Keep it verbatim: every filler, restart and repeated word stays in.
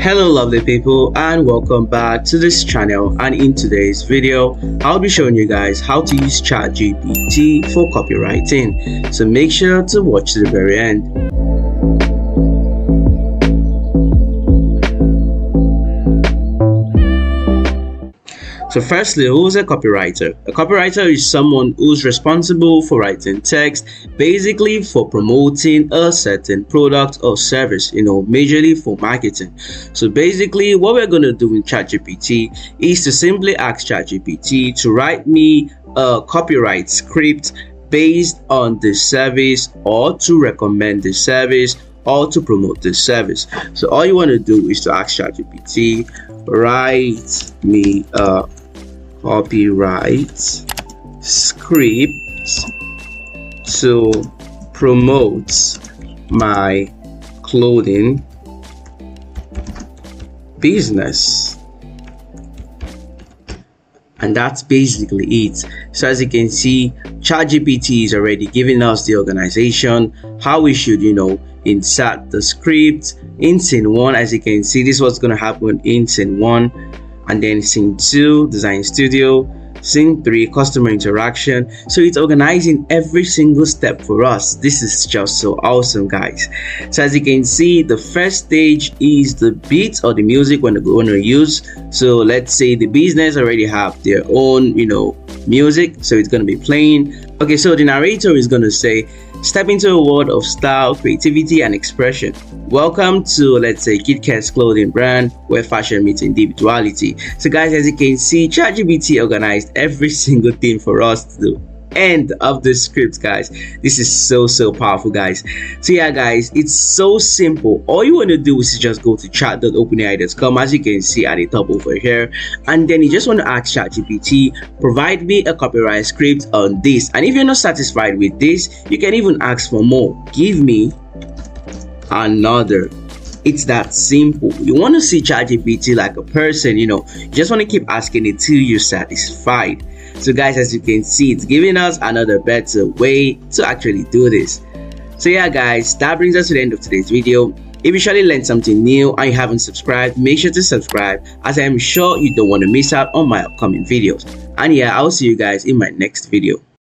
Hello lovely people, and welcome back to this channel. And in today's video I'll be showing you guys how to use ChatGPT for copywriting, so make sure to watch to the very end. So firstly, who's a copywriter? A copywriter is someone who's responsible for writing text, basically for promoting a certain product or service, you know, majorly for marketing. So basically what we're going to do with ChatGPT is to simply ask ChatGPT to write me a copyright script based on the service, or to recommend the service, or to promote the service. So all you want to do is to ask ChatGPT, write me a copyright script to promote my clothing business. And that's basically it. So as you can see, ChatGPT is already giving us the organization, how we should, you know, insert the script in scene one. As you can see, this is what's going to happen in scene one, and then scene two, design studio, scene three, customer interaction. So it's organizing every single step for us. This is just so awesome, guys. So as you can see, the first stage is the beat or the music we're going to use. So let's say the business already have their own, you know, music, so it's going to be playing. Okay, so the narrator is going to say, step into a world of style, creativity, and expression. Welcome to, let's say, KitKat's clothing brand, where fashion meets individuality. So guys, as you can see, ChatGPT organized every single thing for us to do. End of the script, guys. This is so so powerful, guys. So yeah, guys, it's so simple. All you want to do is just go to chat dot open A I dot com, as you can see at the top over here, and then you just want to ask ChatGPT, provide me a copyright script on this. And if you're not satisfied with this, you can even ask for more. Give me another. It's that simple. You want to see ChatGPT like a person, you know. You just want to keep asking it till you're satisfied. So guys, as you can see, it's giving us another better way to actually do this. So yeah, guys, that brings us to the end of today's video. If you surely learned something new and you haven't subscribed, make sure to subscribe, as I am sure you don't want to miss out on my upcoming videos. And yeah, I'll see you guys in my next video.